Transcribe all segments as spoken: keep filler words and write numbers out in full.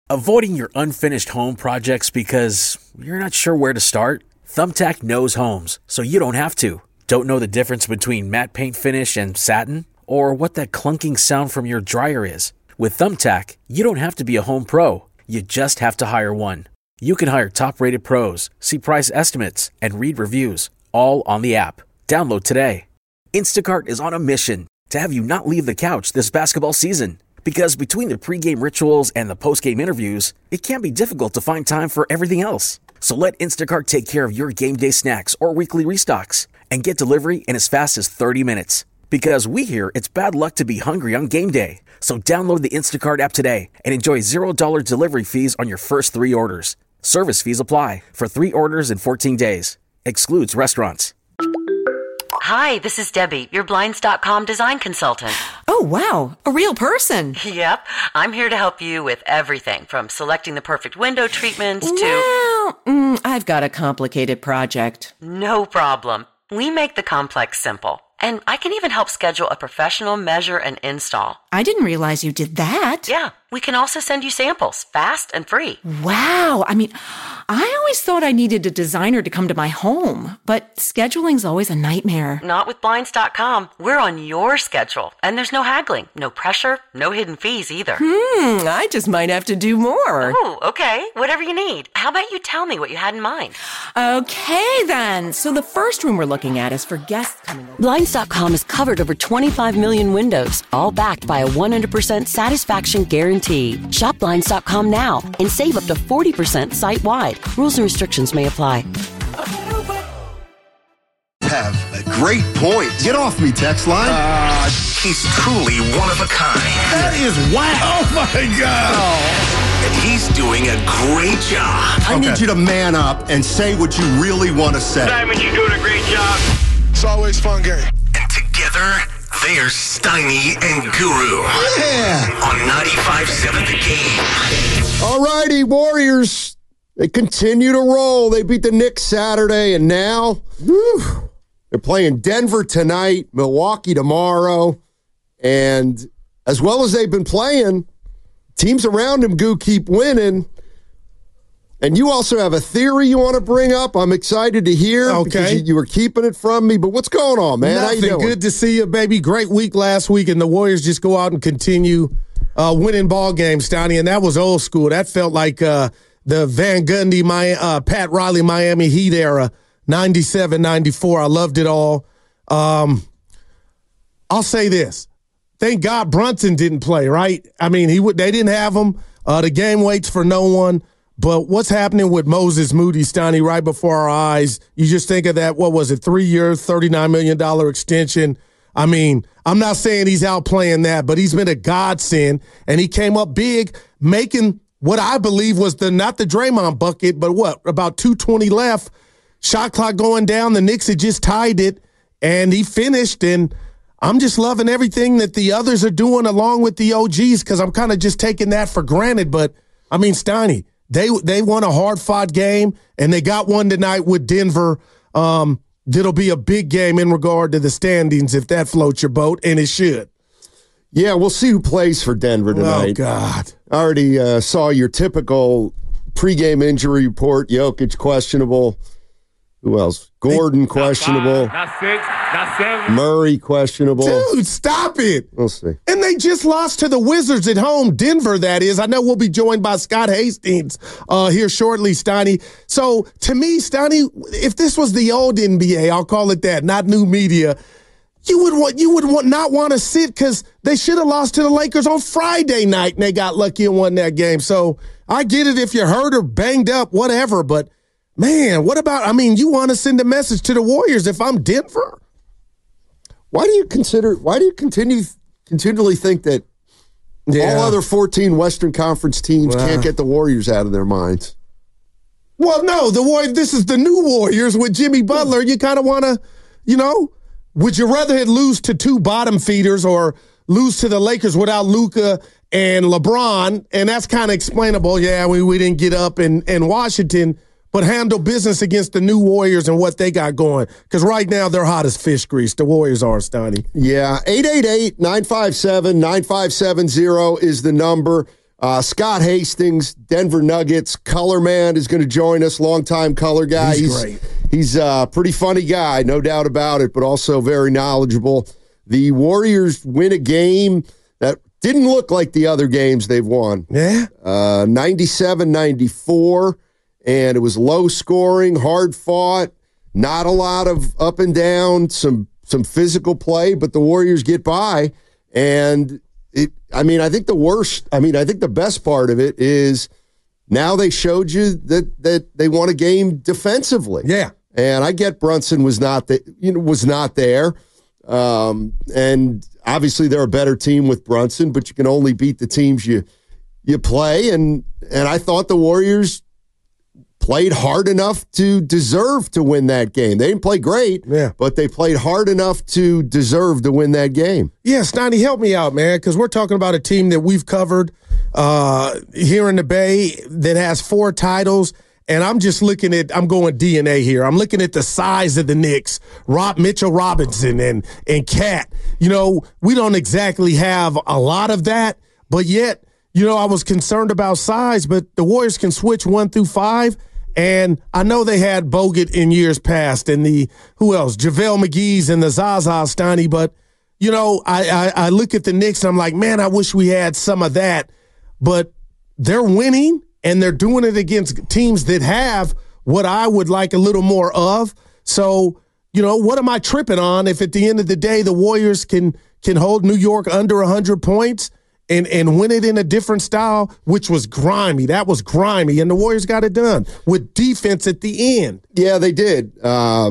Avoiding your unfinished home projects because you're not sure where to start? Thumbtack knows homes, so you don't have to. Don't know the difference between matte paint finish and satin? Or what that clunking sound from your dryer is? With Thumbtack, you don't have to be a home pro. You just have to hire one. You can hire top-rated pros, see price estimates, and read reviews, all on the app. Download today. Instacart is on a mission to have you not leave the couch this basketball season. Because between the pregame rituals and the postgame interviews, it can be difficult to find time for everything else. So let Instacart take care of your game day snacks or weekly restocks and get delivery in as fast as thirty minutes. Because we hear it's bad luck to be hungry on game day. So download the Instacart app today and enjoy zero dollars delivery fees on your first three orders. Service fees apply for three orders in fourteen days. Excludes restaurants. Hi, this is Debbie, your Blinds dot com design consultant. Oh, wow. A real person. Yep. I'm here to help you with everything from selecting the perfect window treatments to... Well, mm, I've got a complicated project. No problem. We make the complex simple. And I can even help schedule a professional measure and install. I didn't realize you did that. Yeah. We can also send you samples, fast and free. Wow. I mean, I always thought I needed a designer to come to my home, but scheduling's always a nightmare. Not with Blinds dot com. We're on your schedule, and there's no haggling, no pressure, no hidden fees either. Hmm, I just might have to do more. Oh, okay. Whatever you need. How about you tell me what you had in mind? Okay, then. So the first room we're looking at is for guests coming over. Blinds dot com has covered over twenty-five million windows, all backed by a one hundred percent satisfaction guarantee. Shop Blinds dot com now and save up to forty percent site-wide. Rules and restrictions may apply. Have a great point. Get off me, text line. Uh, he's truly one of a kind. That is whack. Oh, my God. Oh. And he's doing a great job. I okay. need you to man up and say what you really want to say. Simon, you're doing a great job. It's always fun, Gary. And together, they are Steiny and Guru. Yeah. On ninety-five point seven The Game. All righty, Warriors. They continue to roll. They beat the Knicks Saturday, and now whew, they're playing Denver tonight, Milwaukee tomorrow. And as well as they've been playing, teams around them, Goo, keep winning. And you also have a theory you want to bring up. I'm excited to hear. Okay. Because you, you were keeping it from me. But what's going on, man? Nothing. How you doing? Good to see you, baby. Great week last week, and the Warriors just go out and continue uh, winning ball games, Stoney. And that was old school. That felt like uh, the Van Gundy, my, uh, Pat Riley, Miami Heat era, ninety-seven, ninety-four. I loved it all. Um, I'll say this. Thank God Brunson didn't play, right? I mean, he would. They didn't have him. Uh, the game waits for no one. But what's happening with Moses Moody, Stoney, right before our eyes? You just think of that, what was it, three years, thirty-nine million dollars extension. I mean, I'm not saying he's outplaying that, but he's been a godsend, and he came up big, making what I believe was the not the Draymond bucket, but what, about two twenty left, shot clock going down, the Knicks had just tied it, and he finished, and I'm just loving everything that the others are doing along with the O Gs because I'm kind of just taking that for granted. But, I mean, Stoney, They they won a hard-fought game, and they got one tonight with Denver. Um, that'll be a big game in regard to the standings if that floats your boat, and it should. Yeah, we'll see who plays for Denver tonight. Oh, God. I already uh, saw your typical pregame injury report. Jokic questionable. Who else? Gordon questionable. Not six, not seven. Murray questionable. Dude, stop it. We'll see. And they just lost to the Wizards at home, Denver, that is. I know we'll be joined by Scott Hastings uh, here shortly, Stoney. So, to me, Stoney, if this was the old N B A, I'll call it that, not new media, you would want you would want not want to sit because they should have lost to the Lakers on Friday night, and they got lucky and won that game. So, I get it if you're hurt or banged up, whatever, but man, what about, I mean, you want to send a message to the Warriors if I'm Denver? Why do you consider, why do you continue continually think that yeah. all other fourteen Western Conference teams well, can't get the Warriors out of their minds? Well, no, the Warriors, this is the new Warriors with Jimmy Butler. You kind of want to, you know, would you rather it lose to two bottom feeders or lose to the Lakers without Luka and LeBron? And that's kind of explainable. Yeah, we, we didn't get up in, in Washington, but handle business against the new Warriors and what they got going. Because right now, they're hot as fish grease. The Warriors are, Stoney. Yeah, eight eight eight, nine five seven, nine five seven zero is the number. Uh, Scott Hastings, Denver Nuggets, color man, is going to join us, longtime color guy. He's, he's great. He's a pretty funny guy, no doubt about it, but also very knowledgeable. The Warriors win a game that didn't look like the other games they've won. Yeah. Uh, ninety-seven ninety-four, and it was low scoring, hard fought, not a lot of up and down, some some physical play, but the Warriors get by. And it, I mean, I think the worst, I mean, I think the best part of it is now they showed you that that they won a game defensively. Yeah. And I get Brunson was not the, you know, was not there. Um, and obviously they're a better team with Brunson, but you can only beat the teams you you play. And and I thought the Warriors played hard enough to deserve to win that game. They didn't play great, yeah, but they played hard enough to deserve to win that game. Yeah, Stoney, help me out, man, because we're talking about a team that we've covered uh, here in the Bay that has four titles. And I'm just looking at, I'm going D N A here. I'm looking at the size of the Knicks, Rob Mitchell Robinson and and Cat. You know, we don't exactly have a lot of that, but yet, you know, I was concerned about size, but the Warriors can switch one through five. And I know they had Bogut in years past and the, who else? JaVale McGee's and the Zaza Stoney. But, you know, I, I, I look at the Knicks and I'm like, man, I wish we had some of that. But they're winning. And they're doing it against teams that have what I would like a little more of. So, you know, what am I tripping on if at the end of the day the Warriors can can hold New York under one hundred points and, and win it in a different style, which was grimy. That was grimy, and the Warriors got it done with defense at the end. Yeah, they did. Uh,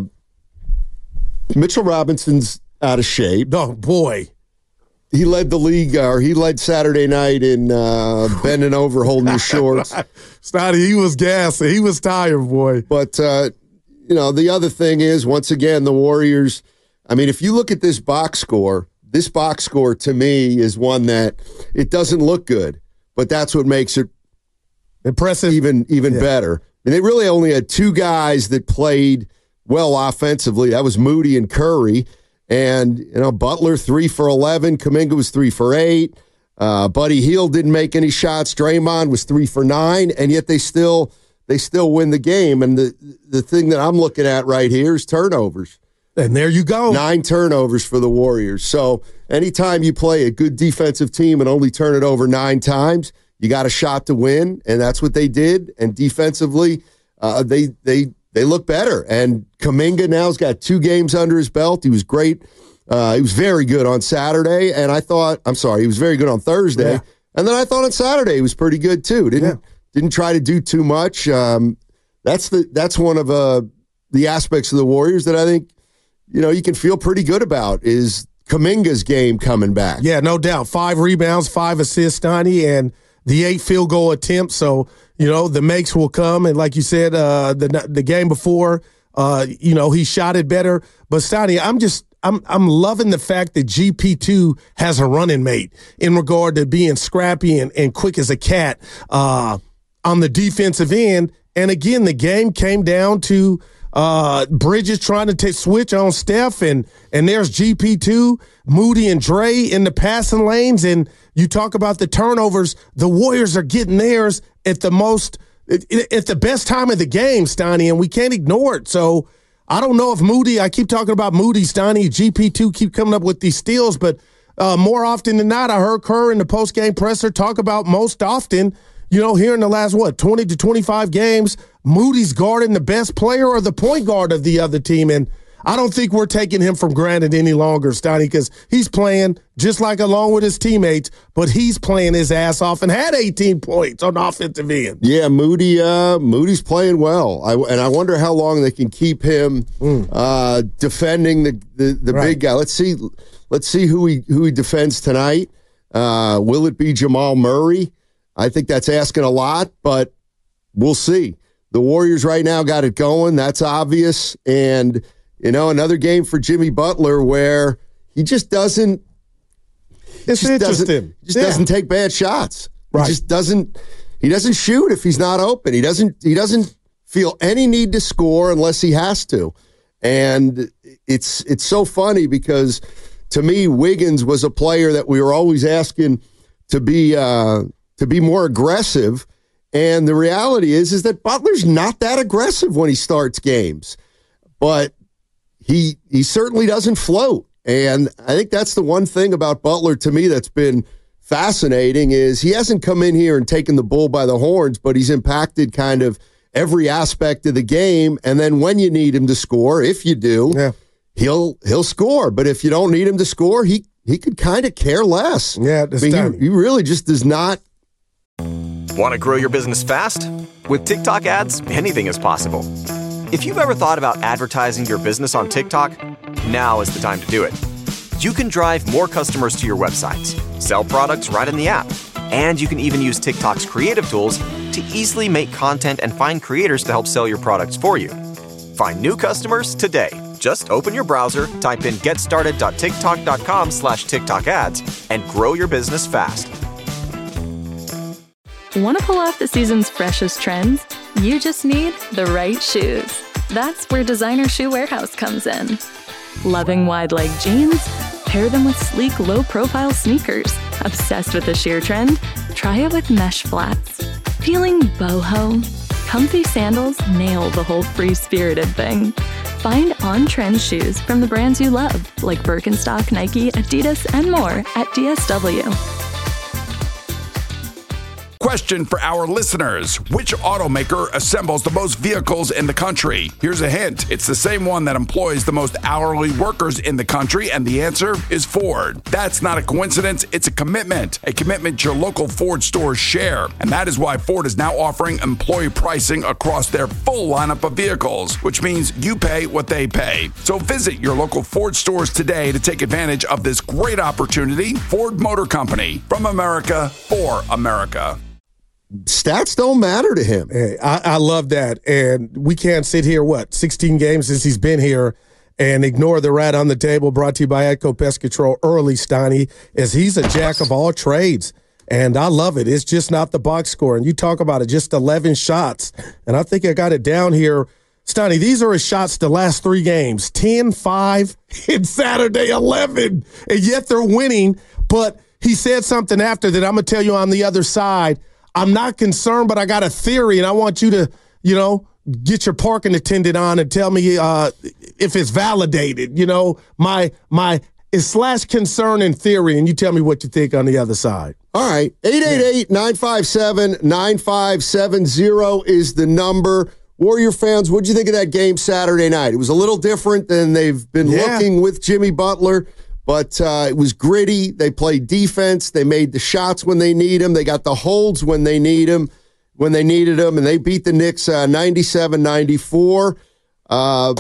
Mitchell Robinson's out of shape. Oh, boy. He led the league, or he led Saturday night in uh, bending over, holding his shorts. Snotty, he was gassy. He was tired, boy. But, uh, you know, the other thing is, once again, the Warriors, I mean, if you look at this box score, this box score to me is one that it doesn't look good, but that's what makes it impressive, even, even yeah. better. And they really only had two guys that played well offensively. That was Moody and Curry. And, you know, Butler, three for eleven. Kuminga was three for eight. Uh, Buddy Hield didn't make any shots. Draymond was three for nine. And yet they still they still win the game. And the, the thing that I'm looking at right here is turnovers. And there you go. Nine turnovers for the Warriors. So anytime you play a good defensive team and only turn it over nine times, you got a shot to win. And that's what they did. And defensively, uh, they they They look better. And Kuminga now's got two games under his belt. He was great. Uh, he was very good on Saturday. And I thought, I'm sorry, he was very good on Thursday. Yeah. And then I thought on Saturday he was pretty good too. Didn't yeah. didn't try to do too much. Um, that's the that's one of uh, the aspects of the Warriors that I think, you know, you can feel pretty good about is Kuminga's game coming back. Yeah, no doubt. Five rebounds, five assists, Donnie, and the eight field goal attempts. So, you know, the makes will come. And like you said, uh, the the game before, uh, you know, he shot it better. But, Stoney, I'm just I'm I'm loving the fact that G P two has a running mate in regard to being scrappy and, and quick as a cat uh, on the defensive end. And, again, the game came down to uh, Bridges trying to take switch on Steph, and and there's G P two, Moody and Dre in the passing lanes. And you talk about the turnovers. The Warriors are getting theirs at the most, at the best time of the game, Stoney, and we can't ignore it. So I don't know if Moody, I keep talking about Moody, Stoney, G P two keep coming up with these steals, but uh, more often than not, I heard Kerr in the post-game presser talk about most often, you know, here in the last, what, twenty to twenty-five games, Moody's guarding the best player or the point guard of the other team, and I don't think we're taking him for granted any longer, Stoney, because he's playing just like along with his teammates, but he's playing his ass off and had eighteen points on the offensive end. Yeah, Moody. Uh, Moody's playing well, I, and I wonder how long they can keep him mm. uh, defending the the, the right. big guy. Let's see. Let's see who he who he defends tonight. Uh, will it be Jamal Murray? I think that's asking a lot, but we'll see. The Warriors right now got it going. That's obvious, and. You know, another game for Jimmy Butler where he just doesn't. It's just interesting. Doesn't, just yeah. doesn't take bad shots. Right. He just doesn't. He doesn't shoot if he's not open. He doesn't. He doesn't feel any need to score unless he has to. And it's it's so funny because to me, Wiggins was a player that we were always asking to be uh, to be more aggressive. And the reality is, is that Butler's not that aggressive when he starts games. But he he certainly doesn't float. And I think that's the one thing about Butler to me that's been fascinating is he hasn't come in here and taken the bull by the horns, but he's impacted kind of every aspect of the game. And then when you need him to score, if you do, yeah. he'll he'll score. But if you don't need him to score, he he could kind of care less. Yeah, I mean, he, he really just does not. Want to grow your business fast? With TikTok ads, anything is possible. If you've ever thought about advertising your business on TikTok, now is the time to do it. You can drive more customers to your websites, sell products right in the app, and you can even use TikTok's creative tools to easily make content and find creators to help sell your products for you. Find new customers today. Just open your browser, type in getstarted.tiktok.com slash TikTok ads, and grow your business fast. Want to pull off the season's freshest trends? You just need the right shoes. That's where Designer Shoe Warehouse comes in. Loving wide-leg jeans? Pair them with sleek, low-profile sneakers. Obsessed with the sheer trend? Try it with mesh flats. Feeling boho? Comfy sandals nail the whole free-spirited thing. Find on-trend shoes from the brands you love, like Birkenstock, Nike, Adidas, and more at D S W. Question for our listeners. Which automaker assembles the most vehicles in the country? Here's a hint. It's the same one that employs the most hourly workers in the country, and the answer is Ford. That's not a coincidence. It's a commitment. A commitment your local Ford stores share. And that is why Ford is now offering employee pricing across their full lineup of vehicles, which means you pay what they pay. So visit your local Ford stores today to take advantage of this great opportunity. Ford Motor Company. From America, for America. Stats don't matter to him. Hey, I, I love that. And we can't sit here, what, sixteen games since he's been here and ignore the rat on the table, brought to you by Echo Pest Control early, Steiny, as he's a jack of all trades. And I love it. It's just not the box score. And you talk about it, just eleven shots. And I think I got it down here. Steiny, these are his shots the last three games. ten, five, and Saturday eleven. And yet they're winning. But he said something after that I'm going to tell you on the other side. I'm not concerned, but I got a theory, and I want you to, you know, get your parking attendant on and tell me uh, if it's validated. You know, my my is slash concern and theory, and you tell me what you think on the other side. All right. eight eight eight, nine five seven, nine five seven zero is the number. Warrior fans, what'd you think of that game Saturday night? It was a little different than they've been yeah. looking with Jimmy Butler. But uh, it was gritty. They played defense. They made the shots when they need them. They got the holds when they need them, when they needed them, and they beat the Knicks uh, ninety-seven ninety-four. Uh,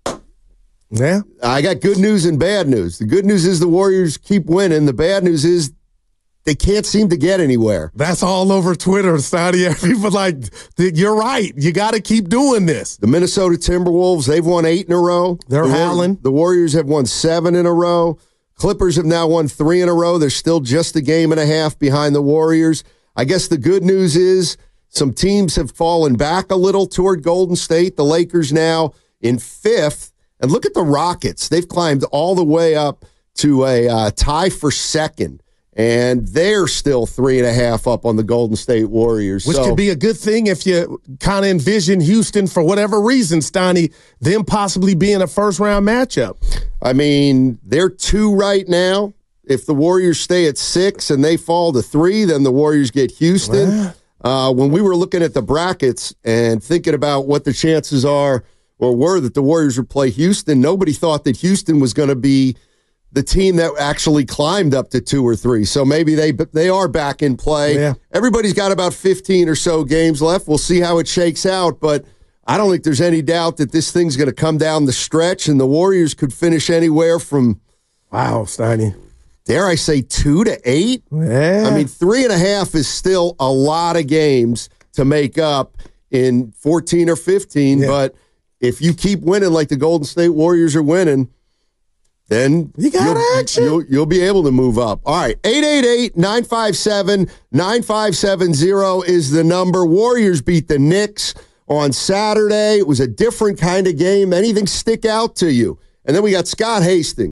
yeah. I got good news and bad news. The good news is the Warriors keep winning. The bad news is they can't seem to get anywhere. That's all over Twitter, Saudi. People like, you're right. You got to keep doing this. The Minnesota Timberwolves, they've won eight in a row. They're the howling. War- the Warriors have won seven in a row. Clippers have now won three in a row. They're still just a game and a half behind the Warriors. I guess the good news is some teams have fallen back a little toward Golden State. The Lakers now in fifth. And look at the Rockets. They've climbed all the way up to a uh, tie for second. And they're still three and a half up on the Golden State Warriors. Which so, could be a good thing if you kind of envision Houston, for whatever reason, Steiny, them possibly being a first-round matchup. I mean, they're two right now. If the Warriors stay at six and they fall to three, then the Warriors get Houston. Uh, when we were looking at the brackets and thinking about what the chances are or were that the Warriors would play Houston, nobody thought that Houston was going to be the team that actually climbed up to two or three. So maybe they they are back in play. Yeah. Everybody's got about fifteen or so games left. We'll see how it shakes out, but I don't think there's any doubt that this thing's going to come down the stretch, and the Warriors could finish anywhere from, wow, Steiny, dare I say, two to eight? Yeah. I mean, three and a half is still a lot of games to make up in fourteen or fifteen, yeah. but if you keep winning like the Golden State Warriors are winning, then you got you'll, action. You'll, you'll be able to move up. All right, eight eight eight, nine five seven, nine five seven zero is the number. Warriors beat the Knicks on Saturday. It was a different kind of game. Anything stick out to you? And then we got Scott Hastings.